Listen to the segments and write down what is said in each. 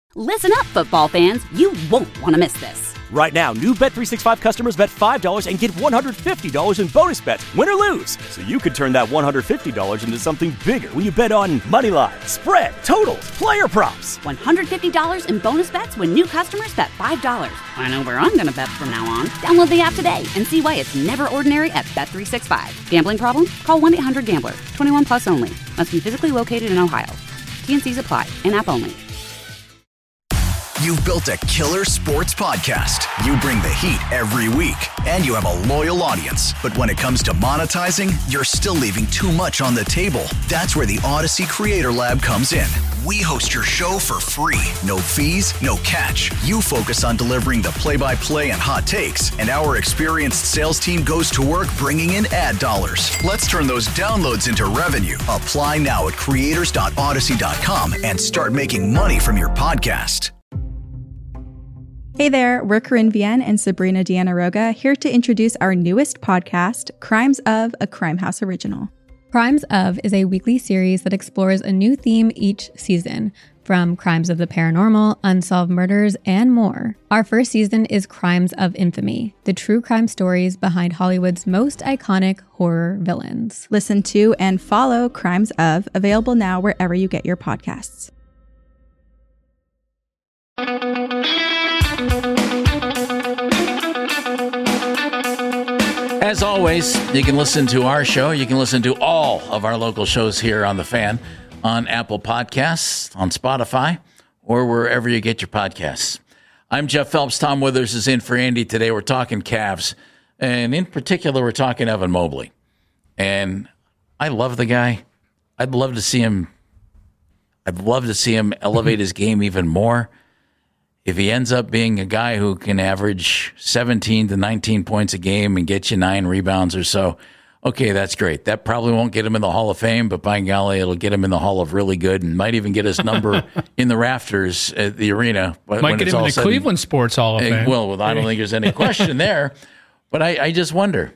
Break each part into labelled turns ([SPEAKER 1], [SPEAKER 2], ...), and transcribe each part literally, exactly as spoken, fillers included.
[SPEAKER 1] Listen up, football fans. You won't want to miss this.
[SPEAKER 2] Right now, new Bet three sixty-five customers bet five dollars and get one hundred fifty dollars in bonus bets, win or lose. So you could turn that one hundred fifty dollars into something bigger when you bet on money line, spread, totals, player props.
[SPEAKER 1] one hundred fifty dollars in bonus bets when new customers bet five dollars. I know where I'm going to bet from now on. Download the app today and see why it's never ordinary at Bet three sixty-five. Gambling problem? Call one eight hundred gambler. twenty-one plus only. Must be physically located in Ohio. T N Cs apply. In-app only.
[SPEAKER 3] You've built a killer sports podcast. You bring the heat every week, and you have a loyal audience. But when it comes to monetizing, you're still leaving too much on the table. That's where the Odyssey Creator Lab comes in. We host your show for free. No fees, no catch. You focus on delivering the play-by-play and hot takes, and our experienced sales team goes to work bringing in ad dollars. Let's turn those downloads into revenue. Apply now at creators dot odyssey dot com and start making money from your podcast.
[SPEAKER 4] Hey there, we're Corinne Vienne and Sabrina Deanna Roga, here to introduce our newest podcast, Crimes of, a Crime House original.
[SPEAKER 5] Crimes of is a weekly series that explores a new theme each season, from crimes of the paranormal, unsolved murders, and more. Our first season is Crimes of Infamy, the true crime stories behind Hollywood's most iconic horror villains.
[SPEAKER 4] Listen to and follow Crimes of, available now wherever you get your podcasts.
[SPEAKER 6] As always, you can listen to our show. You can listen to all of our local shows here on The Fan on Apple Podcasts, on Spotify, or wherever you get your podcasts. I'm Jeff Phelps. Tom Withers is in for Andy today. We're talking Cavs, and in particular, we're talking Evan Mobley. And I love the guy. I'd love to see him. I'd love to see him elevate his game even more. If he ends up being a guy who can average seventeen to nineteen points a game and get you nine rebounds or so, okay, that's great. That probably won't get him in the Hall of Fame, but by golly, it'll get him in the Hall of really good and might even get his number in the rafters at the arena.
[SPEAKER 7] Might get him in the sudden, Cleveland Sports Hall of Fame.
[SPEAKER 6] Well, I don't think there's any question there. But I, I just wonder.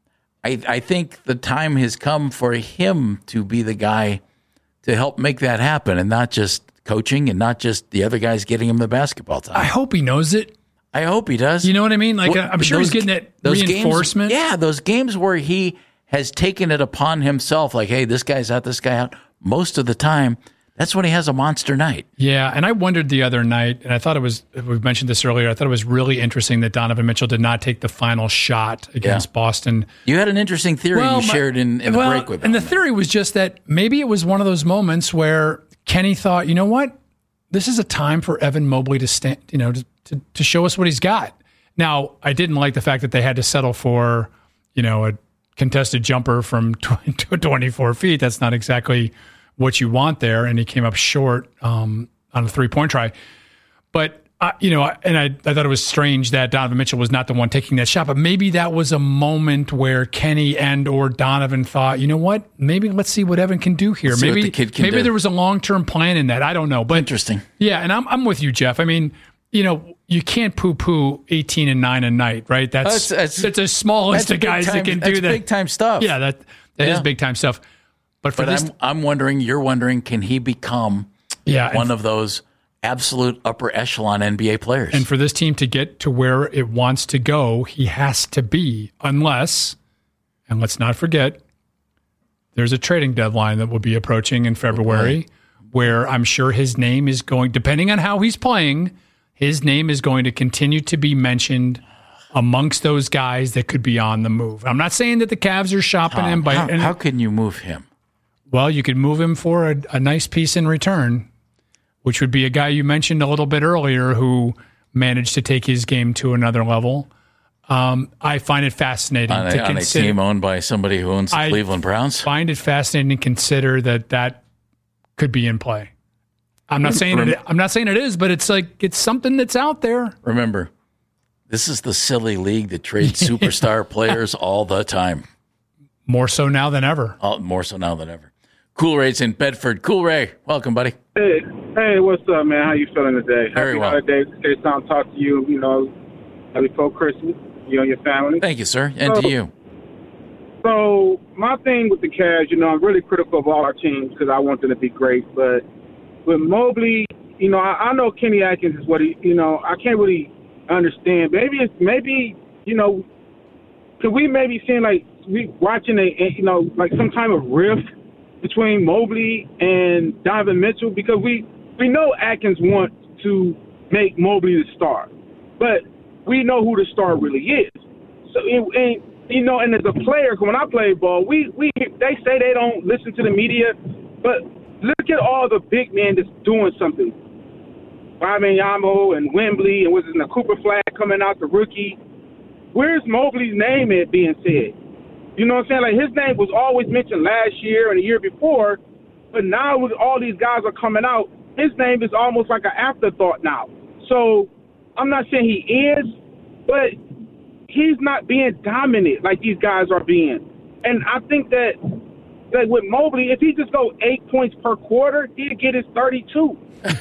[SPEAKER 6] I, I think the time has come for him to be the guy to help make that happen and not just coaching and not just the other guys getting him the basketball time.
[SPEAKER 7] I hope he knows it.
[SPEAKER 6] I hope he does.
[SPEAKER 7] You know what I mean? Like, well, I'm sure
[SPEAKER 6] those,
[SPEAKER 7] he's getting that reinforcement.
[SPEAKER 6] Games, yeah, those games where he has taken it upon himself, like, hey, this guy's out, this guy out, most of the time, that's when he has a monster night.
[SPEAKER 7] Yeah, and I wondered the other night, and I thought it was, we mentioned this earlier, I thought it was really interesting that Donovan Mitchell did not take the final shot against yeah. Boston.
[SPEAKER 6] You had an interesting theory
[SPEAKER 7] well,
[SPEAKER 6] you my, shared in, in the
[SPEAKER 7] well,
[SPEAKER 6] break with him.
[SPEAKER 7] And the theory was just that maybe it was one of those moments where Kenny thought, you know what? This is a time for Evan Mobley to stand, you know, to, to, to show us what he's got. Now, I didn't like the fact that they had to settle for, you know, a contested jumper from twenty-four feet. That's not exactly what you want there. And he came up short um, on a three-point try. But, uh, you know, and I, I thought it was strange that Donovan Mitchell was not the one taking that shot. But maybe that was a moment where Kenny and or Donovan thought, you know what, maybe let's see what Evan can do here.
[SPEAKER 6] Let's
[SPEAKER 7] maybe
[SPEAKER 6] the kid can
[SPEAKER 7] maybe
[SPEAKER 6] do.
[SPEAKER 7] there was a long-term plan in that. I don't know. But
[SPEAKER 6] interesting.
[SPEAKER 7] Yeah, and I'm I'm with you, Jeff. I mean, you know, you can't poo-poo eighteen and nine a night, right? That's that's, that's a small list of guys
[SPEAKER 6] time,
[SPEAKER 7] that can
[SPEAKER 6] that's
[SPEAKER 7] do that.
[SPEAKER 6] Big time stuff.
[SPEAKER 7] Yeah, that that
[SPEAKER 6] yeah.
[SPEAKER 7] is big time stuff. But for
[SPEAKER 6] but
[SPEAKER 7] this,
[SPEAKER 6] I'm, I'm wondering, you're wondering, can he become
[SPEAKER 7] yeah,
[SPEAKER 6] one
[SPEAKER 7] and,
[SPEAKER 6] of those absolute upper echelon N B A players?
[SPEAKER 7] And for this team to get to where it wants to go, he has to be, unless, and let's not forget, there's a trading deadline that will be approaching in February, okay. where I'm sure his name is going, depending on how he's playing, his name is going to continue to be mentioned amongst those guys that could be on the move. I'm not saying that the Cavs are shopping
[SPEAKER 6] Tom,
[SPEAKER 7] him. By,
[SPEAKER 6] how,
[SPEAKER 7] and,
[SPEAKER 6] how can you move him?
[SPEAKER 7] Well, you could move him for a, a nice piece in return, which would be a guy you mentioned a little bit earlier who managed to take his game to another level. Um, I find it fascinating
[SPEAKER 6] on a,
[SPEAKER 7] to
[SPEAKER 6] on
[SPEAKER 7] consider.
[SPEAKER 6] a team owned by somebody who owns the
[SPEAKER 7] I
[SPEAKER 6] Cleveland Browns?
[SPEAKER 7] Find it fascinating to consider that that could be in play. I'm not saying it, I'm not saying it is, but it's like it's something that's out there.
[SPEAKER 6] Remember, this is the silly league that trades superstar players all the time.
[SPEAKER 7] More so now than ever.
[SPEAKER 6] Oh, more so now than ever. Cool Ray's in Bedford. Cool Ray, welcome, buddy.
[SPEAKER 8] Hey, hey, what's up, man? How you feeling today?
[SPEAKER 6] Very
[SPEAKER 8] Happy
[SPEAKER 6] well.
[SPEAKER 8] Holidays. Great time to talk to you. You know, before Christmas, you and your family.
[SPEAKER 6] Thank you, sir, and
[SPEAKER 8] so,
[SPEAKER 6] to you.
[SPEAKER 8] So my thing with the Cavs, you know, I'm really critical of all our teams because I want them to be great. But with Mobley, you know, I, I know Kenny Atkins is what he, you know, I can't really understand. Maybe it's, maybe, you know, could we maybe seeing like, we watching a, a, you know, like some kind of rift between Mobley and Donovan Mitchell, because we, we know Atkins wants to make Mobley the star, but we know who the star really is. So, and, and you know, and as a player, when I play ball, we, we they say they don't listen to the media, but look at all the big men that's doing something. Wembanyama and Wembley, and was it the Cooper Flag coming out, the rookie. Where's Mobley's name at being said? You know what I'm saying? Like, his name was always mentioned last year and the year before, but now with all these guys are coming out, his name is almost like an afterthought now. So I'm not saying he is, but he's not being dominant like these guys are being. And I think that, that with Mobley, if he just go eight points per quarter, he'd get his thirty-two.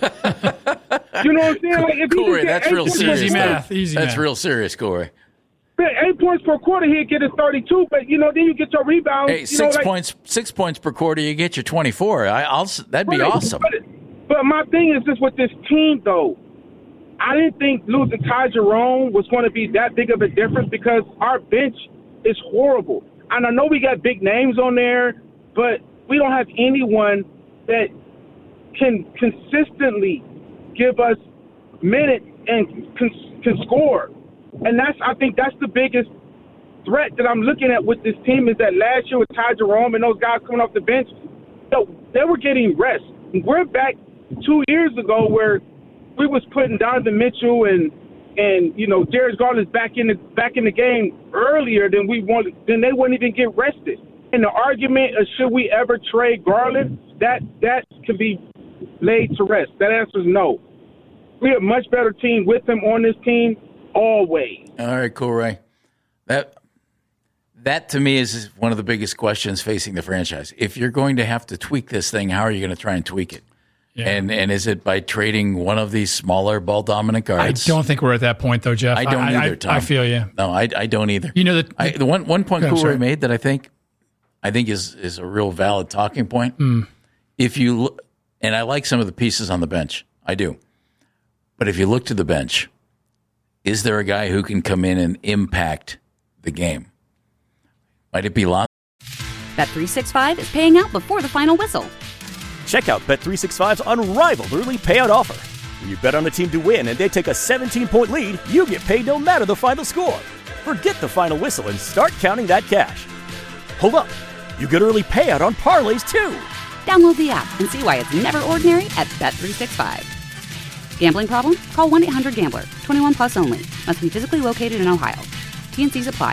[SPEAKER 8] You know what I'm saying? Like, if
[SPEAKER 6] Corey,
[SPEAKER 8] he
[SPEAKER 6] that's real serious.
[SPEAKER 7] Easy math. Easy
[SPEAKER 6] That's
[SPEAKER 7] math.
[SPEAKER 6] real serious, Corey.
[SPEAKER 8] Eight points per quarter, he'd get his thirty-two, but, you know, then you get your rebounds.
[SPEAKER 6] Hey,
[SPEAKER 8] you
[SPEAKER 6] six
[SPEAKER 8] know, like,
[SPEAKER 6] points, six points per quarter, you get your twenty-four. I, I'll that'd be
[SPEAKER 8] Right,
[SPEAKER 6] awesome.
[SPEAKER 8] But, but my thing is just with this team, though, I didn't think losing Ty Jerome was going to be that big of a difference because our bench is horrible. And I know we got big names on there, but we don't have anyone that can consistently give us minutes and can, can score. And that's, I think that's the biggest threat that I'm looking at with this team is that last year with Ty Jerome and those guys coming off the bench, so they were getting rest. We're back two years ago where we was putting Donovan Mitchell and and you know Darius Garland's back in the back in the game earlier than we wanted. Then they wouldn't even get rested. And the argument of should we ever trade Garland, that that could be laid to rest. That answer is no. We're a much better team with him on this team always.
[SPEAKER 6] All right, cool, Ray. That that to me is one of the biggest questions facing the franchise. If you're going to have to tweak this thing, how are you going to try and tweak it? Yeah. And and is it by trading one of these smaller ball dominant guards?
[SPEAKER 7] I don't think we're at that point though, Jeff.
[SPEAKER 6] I don't
[SPEAKER 7] I,
[SPEAKER 6] either,
[SPEAKER 7] I,
[SPEAKER 6] Tom.
[SPEAKER 7] I feel you.
[SPEAKER 6] No, I, I don't either.
[SPEAKER 7] You know that
[SPEAKER 6] I, the one one point
[SPEAKER 7] ahead,
[SPEAKER 6] Cool
[SPEAKER 7] sorry.
[SPEAKER 6] Ray made that I think I think is is a real valid talking point.
[SPEAKER 7] Mm.
[SPEAKER 6] If you look, and I like some of the pieces on the bench, I do. But if you look to the bench, is there a guy who can come in and impact the game? Might it be Lonzo?
[SPEAKER 1] Bet three sixty-five is paying out before the final whistle.
[SPEAKER 2] Check out Bet three sixty-five's unrivaled early payout offer. When you bet on a team to win and they take a seventeen-point lead, you get paid no matter the final score. Forget the final whistle and start counting that cash. Hold up. You get early payout on parlays, too.
[SPEAKER 1] Download the app and see why it's never ordinary at Bet three sixty-five. Gambling problem? Call one eight hundred gambler. twenty-one plus only. Must be physically located in Ohio. T N Cs apply.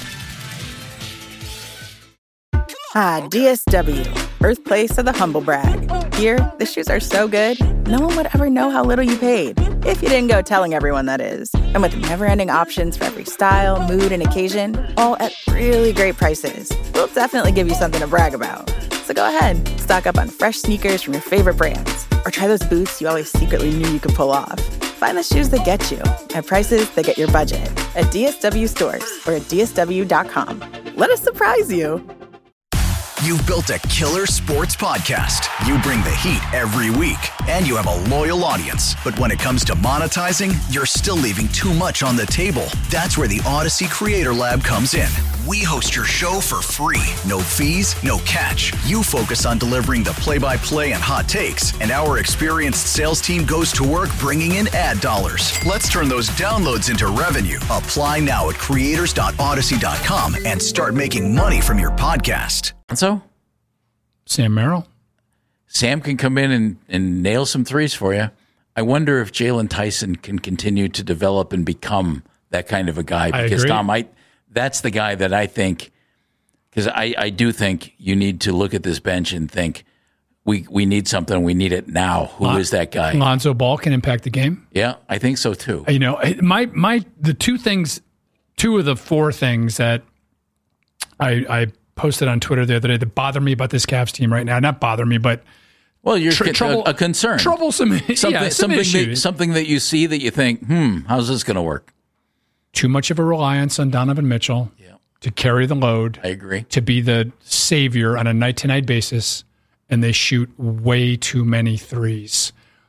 [SPEAKER 9] Ah, D S W, birthplace of the humble brag. Here, the shoes are so good, no one would ever know how little you paid. If you didn't go telling everyone, that is. And with never-ending options for every style, mood, and occasion, all at really great prices, we'll definitely give you something to brag about. So go ahead, stock up on fresh sneakers from your favorite brands, or try those boots you always secretly knew you could pull off. Find the shoes that get you at prices that get your budget at D S W stores or at D S W dot com. Let us surprise you.
[SPEAKER 3] You've built a killer sports podcast. You bring the heat every week, and you have a loyal audience. But when it comes to monetizing, you're still leaving too much on the table. That's where the Odyssey Creator Lab comes in. We host your show for free. No fees, no catch. You focus on delivering the play-by-play and hot takes, and our experienced sales team goes to work bringing in ad dollars. Let's turn those downloads into revenue. Apply now at creators dot odyssey dot com and start making money from your podcast.
[SPEAKER 6] So,
[SPEAKER 7] Sam Merrill.
[SPEAKER 6] Sam can come in and, and nail some threes for you. I wonder if Jalen Tyson can continue to develop and become that kind of a guy.
[SPEAKER 7] I
[SPEAKER 6] Because,
[SPEAKER 7] agree.
[SPEAKER 6] Tom, I, that's the guy that I think, because I, I do think you need to look at this bench and think, we, we need something, we need it now. Who
[SPEAKER 7] Lon-
[SPEAKER 6] is that guy?
[SPEAKER 7] Lonzo Ball can impact the game.
[SPEAKER 6] Yeah, I think so too.
[SPEAKER 7] You know, my my the two things, two of the four things that I I posted on Twitter the other day that bother me about this Cavs team right now. Not bother me, but
[SPEAKER 6] Well, you're
[SPEAKER 7] tr-
[SPEAKER 6] a,
[SPEAKER 7] trouble,
[SPEAKER 6] a concern.
[SPEAKER 7] troublesome,
[SPEAKER 6] Something,
[SPEAKER 7] yeah, some
[SPEAKER 6] something, that,
[SPEAKER 7] issues.
[SPEAKER 6] something that you see that you think, hmm, how's this going to work?
[SPEAKER 7] Too much of a reliance on Donovan Mitchell
[SPEAKER 6] Yeah.
[SPEAKER 7] to carry the load,
[SPEAKER 6] I agree.
[SPEAKER 7] to be the savior on a night-to-night basis, and they shoot way too many threes.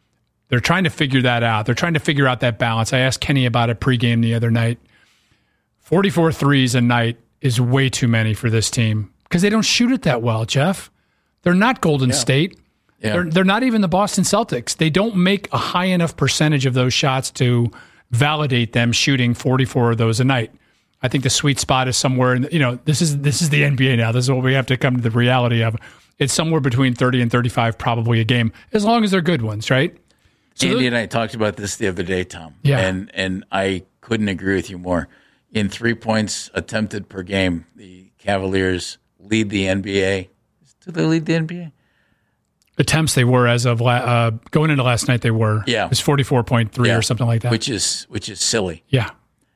[SPEAKER 7] They're trying to figure that out. They're trying to figure out that balance. I asked Kenny about it pregame the other night. forty-four threes a night is way too many for this team because they don't shoot it that well, Jeff. They're not Golden
[SPEAKER 6] Yeah.
[SPEAKER 7] State.
[SPEAKER 6] Yeah.
[SPEAKER 7] They're, they're not even the Boston Celtics. They don't make a high enough percentage of those shots to validate them shooting forty-four of those a night. I think the sweet spot is somewhere in the, you know, this is this is the N B A now. This is what we have to come to the reality of. It's somewhere between thirty and thirty-five probably a game, as long as they're good ones, right? So
[SPEAKER 6] Andy
[SPEAKER 7] those,
[SPEAKER 6] and I talked about this the other day, Tom.
[SPEAKER 7] Yeah.
[SPEAKER 6] And and I couldn't agree with you more. In three points attempted per game, the Cavaliers lead the N B A. Do they lead the N B A?
[SPEAKER 7] attempts they were as of la- uh, going into last night. They were.
[SPEAKER 6] Yeah.
[SPEAKER 7] It was forty-four point three
[SPEAKER 6] Yeah.
[SPEAKER 7] or something like that.
[SPEAKER 6] Which is which is silly.
[SPEAKER 7] Yeah.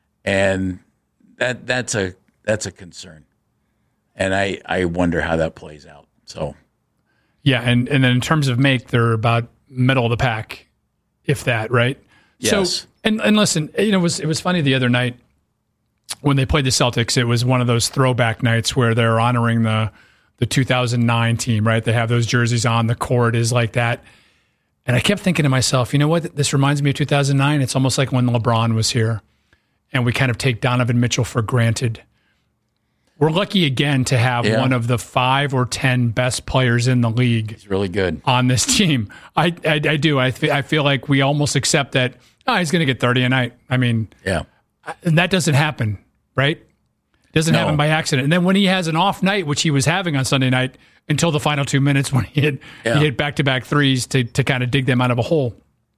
[SPEAKER 6] And that that's a that's a concern. And I, I wonder how that plays out. So
[SPEAKER 7] Yeah, and, and then in terms of make, they're about middle of the pack, if that, right?
[SPEAKER 6] Yes.
[SPEAKER 7] So and, and listen, you know, it was it was funny the other night when they played the Celtics. It was one of those throwback nights where they're honoring the the two thousand nine team, right? They have those jerseys on. The court is like that. And I kept thinking to myself, you know what? This reminds me of two thousand nine. It's almost like when LeBron was here, and we kind of take Donovan Mitchell for granted. We're lucky again to have
[SPEAKER 6] Yeah.
[SPEAKER 7] one of the five or ten best players in the league.
[SPEAKER 6] He's really good
[SPEAKER 7] on this team. I I, I do. I fe- I feel like we almost accept that. Oh, he's going to get thirty a night. I mean,
[SPEAKER 6] yeah,
[SPEAKER 7] and that doesn't happen, right? It doesn't
[SPEAKER 6] No.
[SPEAKER 7] happen by accident. And then when he has an off night, which he was having on Sunday night until the final two minutes when he hit
[SPEAKER 6] Yeah.
[SPEAKER 7] he hit back to back threes to to kind of dig them out of a hole.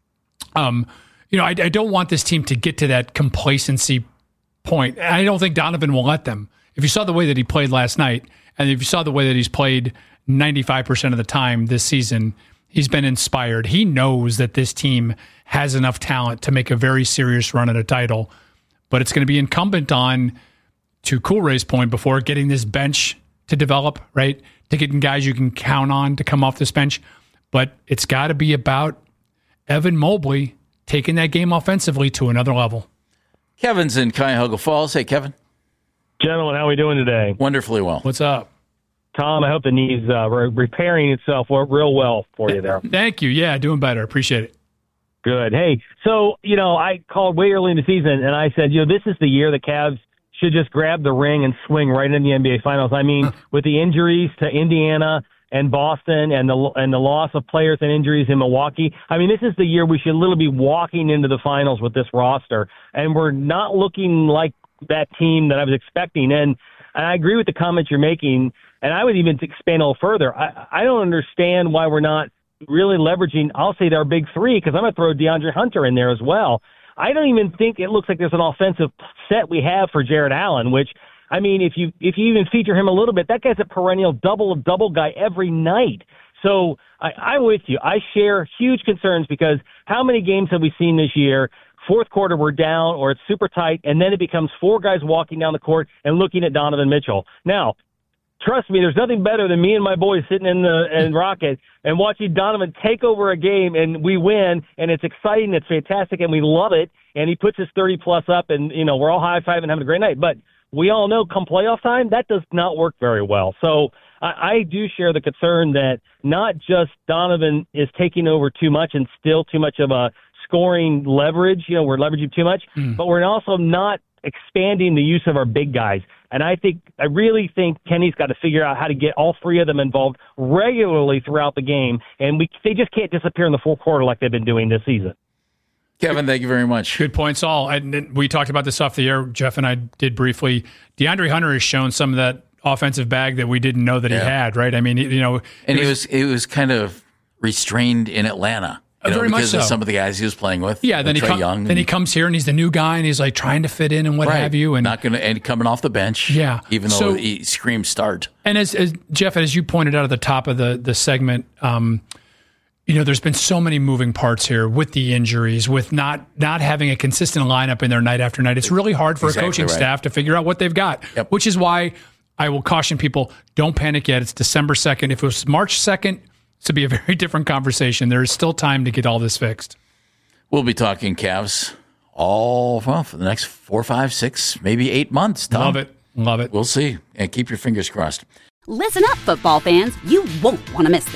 [SPEAKER 7] Um, you know, I, I don't want this team to get to that complacency point. And I don't think Donovan will let them. If you saw the way that he played last night, and if you saw the way that he's played ninety-five percent of the time this season, he's been inspired. He knows that this team has enough talent to make a very serious run at a title, but it's going to be incumbent on, to Cool Ray's point before, getting this bench to develop, right? To getting guys you can count on to come off this bench. But it's got to be about Evan Mobley taking that game offensively to another level.
[SPEAKER 6] Kevin's in Cuyahoga Falls. Hey, Kevin.
[SPEAKER 10] Gentlemen, how are we doing today?
[SPEAKER 6] Wonderfully well.
[SPEAKER 7] What's up?
[SPEAKER 10] Tom, I hope the knee's uh, re- repairing itself real well for you there.
[SPEAKER 7] Thank you. Yeah, doing better. Appreciate it.
[SPEAKER 10] Good. Hey, so, you know, I called way early in the season, and I said, you know, this is the year the Cavs should just grab the ring and swing right in the N B A Finals. I mean, with the injuries to Indiana and Boston and the and the loss of players and injuries in Milwaukee, I mean, this is the year we should literally be walking into the finals with this roster, and we're not looking like that team that I was expecting. And, and I agree with the comments you're making, and I would even expand a little further. I, I don't understand why we're not really leveraging, I'll say, their big three, because I'm going to throw DeAndre Hunter in there as well. I don't even think it looks like there's an offensive set we have for Jared Allen, which, I mean, if you if you even feature him a little bit, that guy's a perennial double-double guy every night. So I, I'm with you. I share huge concerns because how many games have we seen this year? Fourth quarter, we're down or it's super tight, and then it becomes four guys walking down the court and looking at Donovan Mitchell. Now, trust me, there's nothing better than me and my boys sitting in the in Rocket and watching Donovan take over a game, and we win, and it's exciting, it's fantastic, and we love it, and he puts his thirty-plus up, and, you know, we're all high-fiving and having a great night. But we all know come playoff time, that does not work very well. So I, I do share the concern that not just Donovan is taking over too much and still too much of a scoring leverage, you know, we're leveraging too much, mm. but we're also not expanding the use of our big guys. And I think, I really think Kenny's got to figure out how to get all three of them involved regularly throughout the game. And we they just can't disappear in the fourth quarter like they've been doing this season.
[SPEAKER 6] Kevin, thank you very much.
[SPEAKER 7] Good points, all. And we talked about this off the air. Jeff and I did briefly. DeAndre Hunter has shown some of that offensive bag that we didn't know that yeah. he had, right? I mean, you know.
[SPEAKER 6] And he was, he was kind of restrained in Atlanta. You know,
[SPEAKER 7] Very
[SPEAKER 6] because
[SPEAKER 7] much so.
[SPEAKER 6] of some of the guys he was playing with.
[SPEAKER 7] Yeah, then he, com-
[SPEAKER 6] Young
[SPEAKER 7] then he comes here and he's the new guy and he's like trying to fit in and what
[SPEAKER 6] right.
[SPEAKER 7] have you. And
[SPEAKER 6] not gonna and coming off the bench.
[SPEAKER 7] Yeah,
[SPEAKER 6] even though
[SPEAKER 7] so,
[SPEAKER 6] he screams start.
[SPEAKER 7] And as, as Jeff, as you pointed out at the top of the the segment, um, you know, there's been so many moving parts here with the injuries, with not not having a consistent lineup in there night after night. It's really hard for exactly a coaching right. staff to figure out what they've got.
[SPEAKER 6] Yep.
[SPEAKER 7] Which is why I will caution people: don't panic yet. It's December second. If it was March second. To be a very different conversation. There is still time to get all this fixed.
[SPEAKER 6] We'll be talking Cavs all well, for the next four, five, six, maybe eight months. Tom.
[SPEAKER 7] Love it. Love it.
[SPEAKER 6] We'll see. And keep your fingers crossed.
[SPEAKER 1] Listen up, football fans. You won't want to miss this.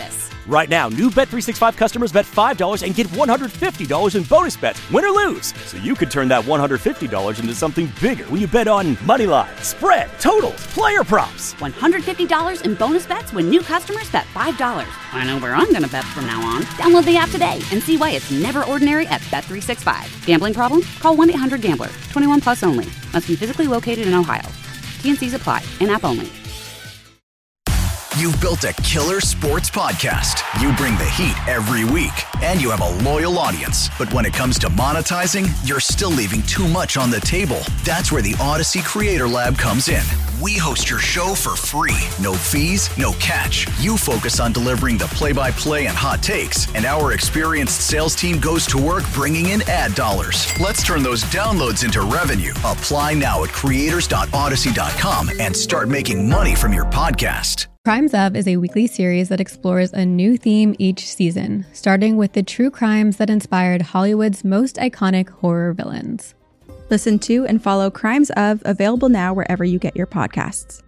[SPEAKER 2] Right now, new Bet three sixty-five customers bet five dollars and get one hundred fifty dollars in bonus bets, win or lose. So you could turn that one hundred fifty dollars into something bigger when you bet on money line, spread, totals, player props.
[SPEAKER 1] one hundred fifty dollars in bonus bets when new customers bet five dollars. I know where I'm going to bet from now on. Download the app today and see why it's never ordinary at Bet three sixty-five. Gambling problem? Call one eight hundred gambler. twenty-one plus only. Must be physically located in Ohio. T N Cs apply. In-app only.
[SPEAKER 3] You've built a killer sports podcast. You bring the heat every week, and you have a loyal audience. But when it comes to monetizing, you're still leaving too much on the table. That's where the Odyssey Creator Lab comes in. We host your show for free. No fees, no catch. You focus on delivering the play-by-play and hot takes, and our experienced sales team goes to work bringing in ad dollars. Let's turn those downloads into revenue. Apply now at creators dot odyssey dot com and start making money from your podcast.
[SPEAKER 5] Crimes Of is a weekly series that explores a new theme each season, starting with the true crimes that inspired Hollywood's most iconic horror villains.
[SPEAKER 4] Listen to and follow Crimes Of, available now wherever you get your podcasts.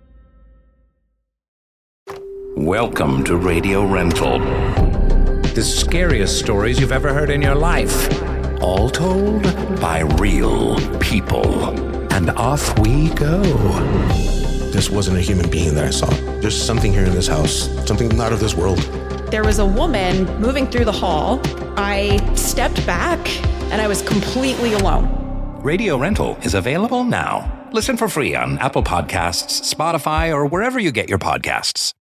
[SPEAKER 11] Welcome to Radio Rental. The scariest stories you've ever heard in your life. All told by real people. And off we go.
[SPEAKER 12] This wasn't a human being that I saw. There's something here in this house, something not of this world.
[SPEAKER 13] There was a woman moving through the hall. I stepped back and I was completely alone.
[SPEAKER 11] Radio Rental is available now. Listen for free on Apple Podcasts, Spotify, or wherever you get your podcasts.